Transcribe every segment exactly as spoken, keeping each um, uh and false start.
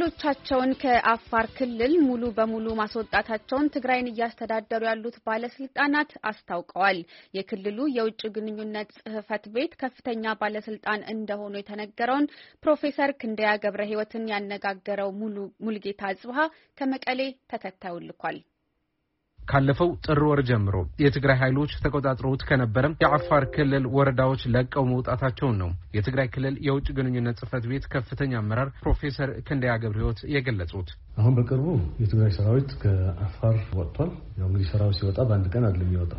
ኃይሎቻቸውን ከአፋር ክልል ሙሉ በሙሉ ማስወጣታቸውን ትግራይን እያስተዳደሩ ያሉት ባለስልጣናት አስታውቀዋል። የክልሉ የውጭ ግንኙነት ጽሕፈት ቤት ከፍተኛ ባለስልጣን እንደሆኑ የተነገረውን ፕሮፌሰር ክንደያ ገብረ ሕይወትን ያነጋገረው ሙሉ ሙልጌታ አጽብሃ ከመቀሌ ተከታዩን ልኳል። ካለፈው ጥር ወር ጀምሮ የትግራይ ኃይሎች ተቆጣጥረውት ከነበረ የአፋር ክልል ወረዳዎች ለቀው መውጣታቸውን ነው የትግራይ ክልል የውጭ ግንኙነት ጽሕፈት ቤት ከፍተኛ አመራር ፕሮፌሰር ክንደያ ገብረ ሕይወት የገለጹት። አሁን በቅርቡ የትግራይ ሰራዊት ከአፋር ወጥቷል። ያው እንግዲህ ሰራዊት ሲወጣ በአንድ ቀን አይደለም የሚወጣው።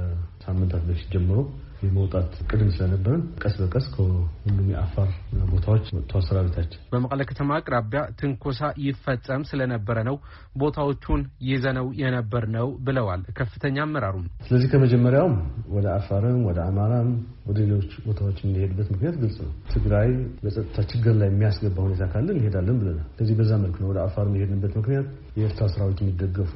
ከሳምንታት በፊት ጀምሮ የመውጣት ቅድም ስለነበረ ቀስ በቀስ ከሁሉም የአፋር ቦታዎች ወጥቷል ሰራዊታችን። በመቀለ ከተማ አቅራቢያ ትንኮሳ ይፈጸም ስለነበረ ነው ቦታዎቹን ይዘነው የነበርነው ብለዋል ከፍተኛ አመራሩ። ስለዚህ ከመጀመሪያውም ወደ አፋርም ወደ አማራም ወደ ሌሎች ቦታዎች እንሄድበት ምክንያት ግልጽ ነው። ትግራይ በጸጥታ ችግር ላይ የሚያስገባ ሁኔታ ካለ እንሄዳለን ብለናል። ስለዚህ በዛ መልኩ ነው ወደ አፋር የሚሄድንበት ምክንያት የኤርትራ ሰራዊት የሚደገፉ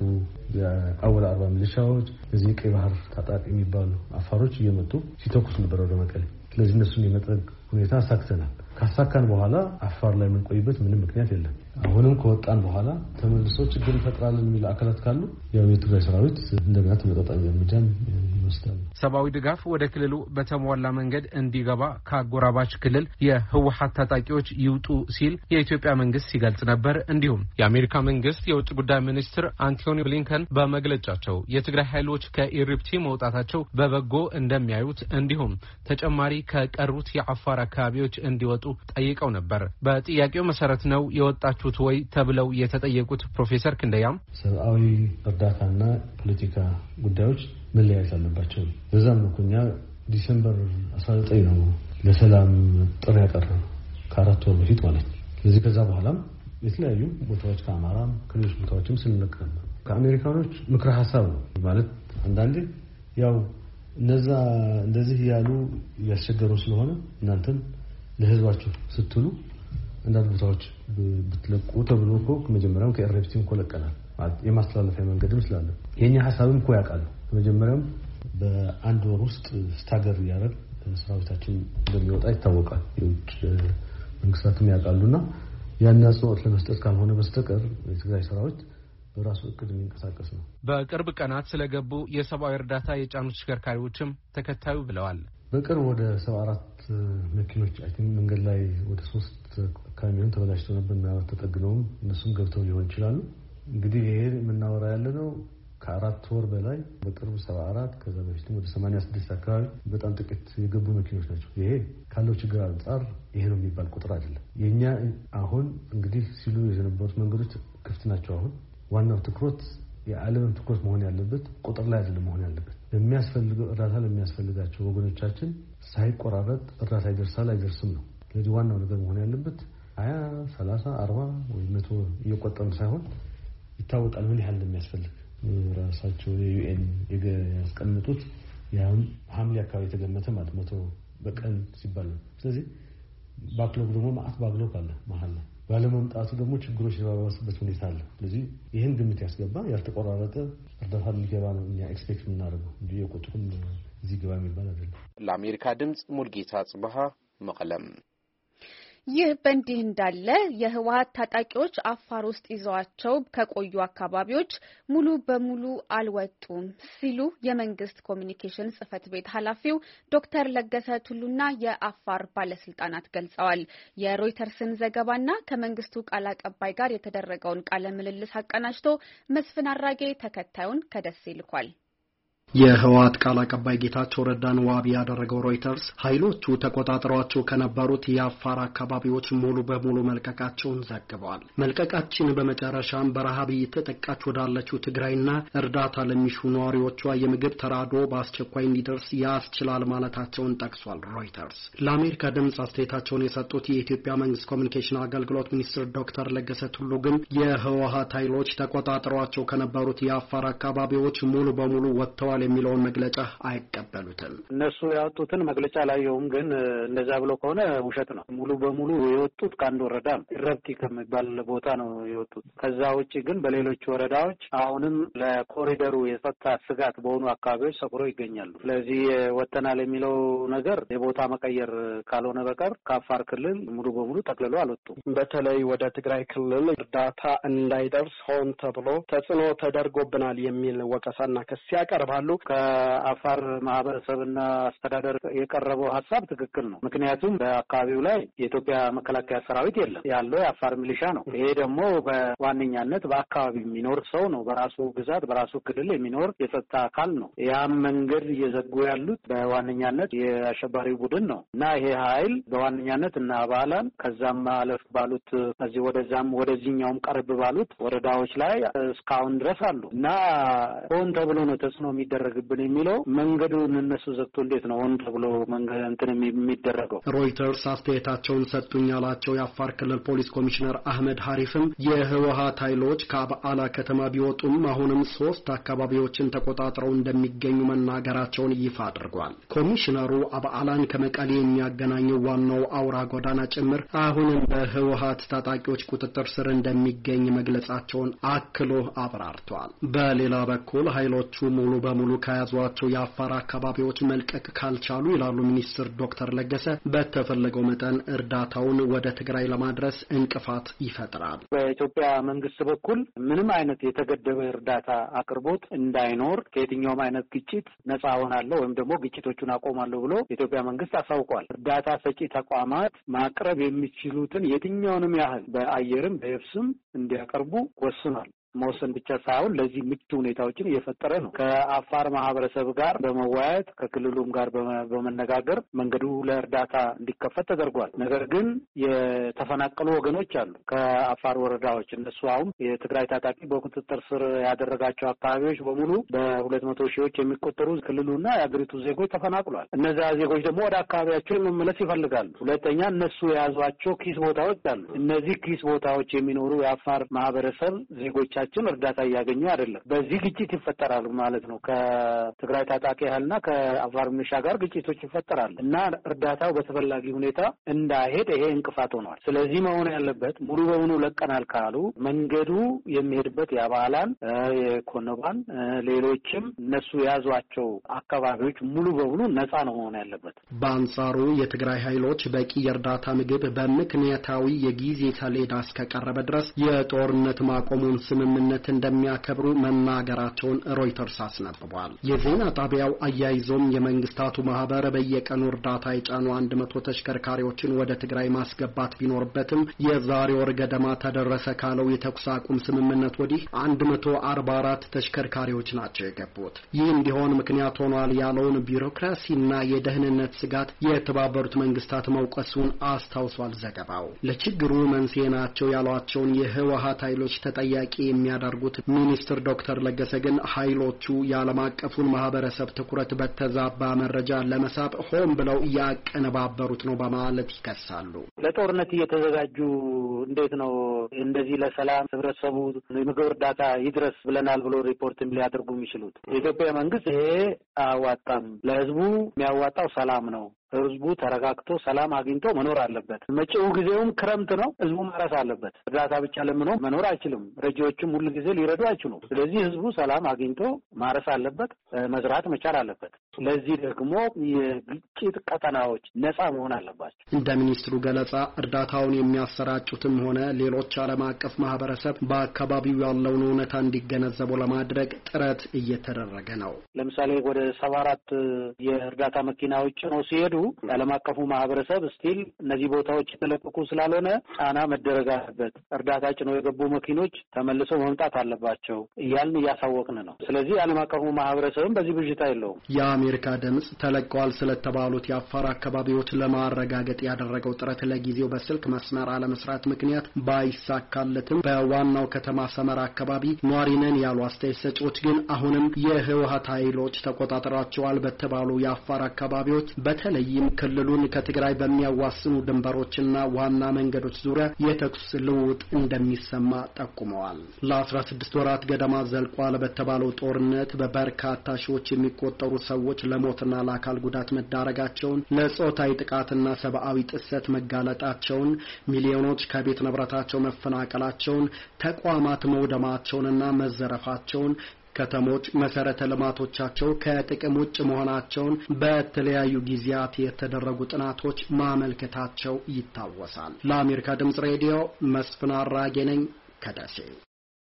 የአወል አርባ ሚሊሻዎች እዚህ ቀይ ባህር ታጣቂ የሚባሉ አፋሮች እየመጡ ሲተኩስ ነበር ወደ መቀሌ። ስለዚህ እነሱን የመጥረግ ሁኔታ አሳክተናል። ካሳካን በኋላ አፋር ላይ የምንቆይበት ምንም ምክንያት የለም። አሁንም ከወጣን በኋላ ተመልሶ ችግር ይፈጥራል የሚል አካላት ካሉ ያው የትግራይ ሰራዊት እንደገና ተመጣጣኝ እርምጃን ይወስዳል። ሰብአዊ ድጋፍ ወደ ክልሉ በተሟላ መንገድ እንዲገባ ከአጎራባች ክልል የህወሓት ታጣቂዎች ይውጡ ሲል የኢትዮጵያ መንግስት ሲገልጽ ነበር። እንዲሁም የአሜሪካ መንግስት የውጭ ጉዳይ ሚኒስትር አንቶኒ ብሊንከን በመግለጫቸው የትግራይ ኃይሎች ከኢሪፕቲ መውጣታቸው በበጎ እንደሚያዩት እንዲሁም ተጨማሪ ከቀሩት የአፋር አካባቢዎች እንዲወጡ ጠይቀው ነበር። በጥያቄው መሰረት ነው የወጣችሁት ወይ ተብለው የተጠየቁት ፕሮፌሰር ክንደያም ሰብአዊ እርዳታና ፖለቲካ ጉዳዮች መለያየት አለባቸው። በዛም ነው እኛ ዲሴምበር አስራ ዘጠኝ ነው ለሰላም ጥሪ ያቀረብነው ከአራት ወር በፊት ማለት ነው። ስለዚህ ከዛ በኋላም የተለያዩ ቦታዎች ከአማራም ከሌሎች ቦታዎችም ስንነቀም ከአሜሪካኖች ምክረ ሀሳብ ነው ማለት አንዳንዴ ያው እነዛ እንደዚህ ያሉ ያስቸገሩ ስለሆነ እናንተም ለህዝባችሁ ስትሉ አንዳንድ ቦታዎች ብትለቁ ተብሎ እኮ መጀመሪያው ከኤርኤፍቲም ኮለቀናል ማለት የማስተላለፊያ መንገድም ስላለ የኛ ሐሳብም እኮ ያውቃል። መጀመሪያው በአንድ ወር ውስጥ ስታገር ያረብ ሰራዊታችን እንደሚወጣ ይታወቃል። የውጭ መንግስታትም ያውቃሉና ያን አጽንኦት ለመስጠት ካልሆነ በስተቀር የትግራይ ሰራዊት በራሱ እቅድ የሚንቀሳቀስ ነው። በቅርብ ቀናት ስለገቡ የሰብአዊ እርዳታ የጫኑ ተሽከርካሪዎችም ተከታዩ ብለዋል። በቅርብ ወደ ሰባ አራት መኪኖች አይ ቲንክ መንገድ ላይ ወደ ሶስት ካሚዮን ተበላሽተው ነበር እና ተጠግነውም እነሱም ገብተው ሊሆን ይችላሉ። እንግዲህ ይሄ የምናወራ ያለ ነው ከአራት ወር በላይ በቅርብ ሰባ አራት ከዛ በፊትም ወደ ሰማንያ ስድስት አካባቢ በጣም ጥቂት የገቡ መኪኖች ናቸው። ይሄ ካለው ችግር አንጻር ይሄ ነው የሚባል ቁጥር አይደለም። የኛ አሁን እንግዲህ ሲሉ የነበሩት መንገዶች ክፍት ናቸው። አሁን ዋናው ትኩረት የዓለምም ትኩረት መሆን ያለበት ቁጥር ላይ አይደለም መሆን ያለበት የሚያስፈልገው እርዳታ ለሚያስፈልጋቸው ወገኖቻችን ሳይቆራረጥ እርዳታ ይደርሳል አይደርስም ነው። ስለዚህ ዋናው ነገር መሆን ያለበት ሀያ ሰላሳ አርባ ወይ መቶ እየቆጠርን ሳይሆን ይታወቃል ምን ያህል እንደሚያስፈልግ ራሳቸው የዩኤን ያስቀምጡት ያም ሐምሌ አካባቢ የተገመተ ማለት መቶ በቀን ሲባል ነው። ስለዚህ ባክሎግ ደግሞ ማአት ባክሎግ አለ መሀል ላይ ባለመምጣቱ ደግሞ ችግሮች የተባባሱበት ሁኔታ አለ። ስለዚህ ይሄን ግምት ያስገባ ያልተቆራረጠ እርዳታ ሊገባ ነው እኛ ኤክስፔክት የምናደርገው እንጂ የቁጥሩን እዚህ ግባ የሚባል አይደለም። ለአሜሪካ ድምጽ ሙልጌታ አጽብሃ መቀለም። ይህ በእንዲህ እንዳለ የህወሓት ታጣቂዎች አፋር ውስጥ ይዘዋቸው ከቆዩ አካባቢዎች ሙሉ በሙሉ አልወጡም ሲሉ የመንግስት ኮሚኒኬሽን ጽሕፈት ቤት ኃላፊው ዶክተር ለገሰ ቱሉና የአፋር ባለስልጣናት ገልጸዋል። የሮይተርስን ዘገባና ከመንግስቱ ቃል አቀባይ ጋር የተደረገውን ቃለ ምልልስ አቀናጅቶ መስፍን አራጌ ተከታዩን ከደሴ ልኳል። የህወሓት ቃል አቀባይ ጌታቸው ረዳን ዋቢ ያደረገው ሮይተርስ ኃይሎቹ ተቆጣጥረዋቸው ከነበሩት የአፋር አካባቢዎች ሙሉ በሙሉ መልቀቃቸውን ዘግበዋል። መልቀቃችን በመጨረሻም በረሃብ እየተጠቃች ወዳለችው ትግራይና እርዳታ ለሚሹ ነዋሪዎቿ የምግብ ተራድኦ በአስቸኳይ እንዲደርስ ያስችላል ማለታቸውን ጠቅሷል። ሮይተርስ ለአሜሪካ ድምጽ አስተያየታቸውን የሰጡት የኢትዮጵያ መንግስት ኮሚኒኬሽን አገልግሎት ሚኒስትር ዶክተር ለገሰ ቱሉ ግን የህወሓት ኃይሎች ተቆጣጥረዋቸው ከነበሩት የአፋር አካባቢዎች ሙሉ በሙሉ ወጥተዋል ተቆጣጥሯል የሚለውን መግለጫ አይቀበሉትም። እነሱ ያወጡትን መግለጫ ላየውም፣ ግን እንደዛ ብሎ ከሆነ ውሸት ነው። ሙሉ በሙሉ የወጡት ከአንድ ወረዳ ረብቲ ከሚባል ቦታ ነው የወጡት። ከዛ ውጪ ግን በሌሎች ወረዳዎች አሁንም ለኮሪደሩ የጸጥታ ስጋት በሆኑ አካባቢዎች ሰፍሮ ይገኛሉ። ስለዚህ ወጥተናል የሚለው ነገር የቦታ መቀየር ካልሆነ በቀር ከአፋር ክልል ሙሉ በሙሉ ጠቅልሎ አልወጡም። በተለይ ወደ ትግራይ ክልል እርዳታ እንዳይደርስ ሆን ተብሎ ተጽዕኖ ተደርጎብናል የሚል ወቀሳና ክስ ያቀርባሉ። ከአፋር ማህበረሰብና አስተዳደር የቀረበው ሀሳብ ትክክል ነው። ምክንያቱም በአካባቢው ላይ የኢትዮጵያ መከላከያ ሰራዊት የለም፣ ያለው የአፋር ሚሊሻ ነው። ይሄ ደግሞ በዋነኛነት በአካባቢ የሚኖር ሰው ነው። በራሱ ግዛት በራሱ ክልል የሚኖር የጸጥታ አካል ነው። ያም መንገድ እየዘጉ ያሉት በዋነኛነት የአሸባሪው ቡድን ነው እና ይሄ ኃይል በዋነኛነት እና አባላን ከዛም አለፍ ባሉት ከዚህ ወደዛም ወደዚህኛውም ቀርብ ባሉት ወረዳዎች ላይ እስካሁን ድረስ አሉ እና ሆን ተብሎ ነው ተጽዕኖ የሚደረግብን የሚለው መንገዱን እነሱ ዘግቶ እንዴት ነው ሆን ተብሎ መንገድ እንትን የሚደረገው? ሮይተርስ አስተያየታቸውን ሰጡኝ ያላቸው የአፋር ክልል ፖሊስ ኮሚሽነር አህመድ ሀሪፍም የህወሓት ኃይሎች ከአብዓላ ከተማ ቢወጡም አሁንም ሶስት አካባቢዎችን ተቆጣጥረው እንደሚገኙ መናገራቸውን ይፋ አድርጓል። ኮሚሽነሩ አብዓላን ከመቀሌ የሚያገናኘው ዋናው አውራ ጎዳና ጭምር አሁንም በህወሓት ታጣቂዎች ቁጥጥር ስር እንደሚገኝ መግለጻቸውን አክሎ አብራርቷል። በሌላ በኩል ኃይሎቹ ሙሉ በሙሉ ከያዟቸው የአፋር አካባቢዎች መልቀቅ ካልቻሉ ይላሉ ሚኒስትር ዶክተር ለገሰ በተፈለገው መጠን እርዳታውን ወደ ትግራይ ለማድረስ እንቅፋት ይፈጥራል። በኢትዮጵያ መንግስት በኩል ምንም አይነት የተገደበ እርዳታ አቅርቦት እንዳይኖር ከየትኛውም አይነት ግጭት ነጻ ሆናለሁ ወይም ደግሞ ግጭቶቹን አቆማለሁ ብሎ የኢትዮጵያ መንግስት አሳውቋል። እርዳታ ሰጪ ተቋማት ማቅረብ የሚችሉትን የትኛውንም ያህል በአየርም በየብስም እንዲያቀርቡ ወስኗል። መወሰን ብቻ ሳይሆን ለዚህ ምቹ ሁኔታዎችን እየፈጠረ ነው። ከአፋር ማህበረሰብ ጋር በመወያየት ከክልሉም ጋር በመነጋገር መንገዱ ለእርዳታ እንዲከፈት ተደርጓል። ነገር ግን የተፈናቀሉ ወገኖች አሉ ከአፋር ወረዳዎች። እነሱ አሁን የትግራይ ታጣቂ በቁጥጥር ስር ያደረጋቸው አካባቢዎች በሙሉ በሁለት መቶ ሺዎች የሚቆጠሩ ክልሉና የአገሪቱ ዜጎች ተፈናቅሏል። እነዚያ ዜጎች ደግሞ ወደ አካባቢያቸው መመለስ ይፈልጋሉ። ሁለተኛ እነሱ የያዟቸው ኪስ ቦታዎች አሉ። እነዚህ ኪስ ቦታዎች የሚኖሩ የአፋር ማህበረሰብ ዜጎች ችን እርዳታ እያገኙ አይደለም። በዚህ ግጭት ይፈጠራሉ ማለት ነው። ከትግራይ ታጣቂ ኃይልና ከአፋር ሚሊሻ ጋር ግጭቶች ይፈጠራሉ እና እርዳታው በተፈላጊ ሁኔታ እንዳይሄድ ይሄ እንቅፋት ሆኗል። ስለዚህ መሆን ያለበት ሙሉ በሙሉ ለቀናል ካሉ መንገዱ የሚሄድበት የአባላን፣ የኮነባን፣ ሌሎችም እነሱ የያዟቸው አካባቢዎች ሙሉ በሙሉ ነፃ ነው መሆን ያለበት። በአንጻሩ የትግራይ ኃይሎች በቂ የእርዳታ ምግብ በምክንያታዊ የጊዜ ሰሌዳ እስከቀረበ ድረስ የጦርነት ማቆሙን ስምምነት እንደሚያከብሩ መናገራቸውን ሮይተርስ አስነብቧል። የዜና ጣቢያው አያይዞም የመንግስታቱ ማህበር በየቀኑ እርዳታ የጫኑ አንድ መቶ ተሽከርካሪዎችን ወደ ትግራይ ማስገባት ቢኖርበትም የዛሬ ወር ገደማ ተደረሰ ካለው የተኩስ አቁም ስምምነት ወዲህ አንድ መቶ አርባ አራት ተሽከርካሪዎች ናቸው የገቡት። ይህ እንዲሆን ምክንያት ሆኗል ያለውን ቢሮክራሲና የደህንነት ስጋት የተባበሩት መንግስታት መውቀሱን አስታውሷል ዘገባው። ለችግሩ መንስኤ ናቸው ያሏቸውን የህወሓት ኃይሎች ተጠያቂ የሚያደርጉት ሚኒስትር ዶክተር ለገሰ ግን ኃይሎቹ የዓለም አቀፉን ማህበረሰብ ትኩረት በተዛባ መረጃ ለመሳብ ሆን ብለው ያቀነባበሩት ነው በማለት ይከሳሉ። ለጦርነት እየተዘጋጁ እንዴት ነው እንደዚህ ለሰላም ህብረተሰቡ የምግብ እርዳታ ይድረስ ብለናል ብሎ ሪፖርት ሊያደርጉ የሚችሉት? የኢትዮጵያ መንግስት ይሄ አያዋጣም፣ ለህዝቡ የሚያዋጣው ሰላም ነው፣ ህዝቡ ተረጋግቶ ሰላም አግኝቶ መኖር አለበት። መጪው ጊዜውም ክረምት ነው። ህዝቡ ማረስ አለበት። እርዳታ ብቻ ለምኖ መኖር አይችልም። ረጂዎችም ሁሉ ጊዜ ሊረዱ አይችሉም። ስለዚህ ህዝቡ ሰላም አግኝቶ ማረስ አለበት፣ መዝራት መቻል አለበት። ለዚህ ደግሞ የግጭት ቀጠናዎች ነፃ መሆን አለባቸው። እንደ ሚኒስትሩ ገለጻ እርዳታውን የሚያሰራጩትም ሆነ ሌሎች ዓለም አቀፍ ማህበረሰብ በአካባቢው ያለውን እውነታ እንዲገነዘቡ ለማድረግ ጥረት እየተደረገ ነው። ለምሳሌ ወደ ሰባ አራት የእርዳታ መኪናዎች ነው ሲሄዱ የዓለም አቀፉ ማህበረሰብ ስቲል እነዚህ ቦታዎች የተለቀቁ ስላልሆነ ጫና መደረግ አለበት፣ እርዳታ ጭነው የገቡ መኪኖች ተመልሰው መምጣት አለባቸው እያልን እያሳወቅን ነው። ስለዚህ የዓለም አቀፉ ማህበረሰብም በዚህ ብዥታ የለውም። የአሜሪካ ድምጽ ተለቀዋል ስለተባሉት የአፋር አካባቢዎች ለማረጋገጥ ያደረገው ጥረት ለጊዜው በስልክ መስመር አለመስራት ምክንያት ባይሳካለትም በዋናው ከተማ ሰመራ አካባቢ ኗሪ ነን ያሉ አስተያየት ሰጪዎች ግን አሁንም የህወሓት ኃይሎች ተቆጣጥረዋቸዋል በተባሉ የአፋር አካባቢዎች በተለይ በተለይም ክልሉን ከትግራይ በሚያዋስኑ ድንበሮችና ዋና መንገዶች ዙሪያ የተኩስ ልውውጥ እንደሚሰማ ጠቁመዋል። ለአስራ ስድስት ወራት ገደማ ዘልቋል በተባለው ጦርነት በበርካታ ሺዎች የሚቆጠሩ ሰዎች ለሞትና ለአካል ጉዳት መዳረጋቸውን፣ ለጾታዊ ጥቃትና ሰብአዊ ጥሰት መጋለጣቸውን፣ ሚሊዮኖች ከቤት ንብረታቸው መፈናቀላቸውን፣ ተቋማት መውደማቸውንና መዘረፋቸውን፣ ከተሞች መሰረተ ልማቶቻቸው ከጥቅም ውጭ መሆናቸውን በተለያዩ ጊዜያት የተደረጉ ጥናቶች ማመልከታቸው ይታወሳል። ለአሜሪካ ድምጽ ሬዲዮ መስፍን አራጌ ነኝ ከደሴ።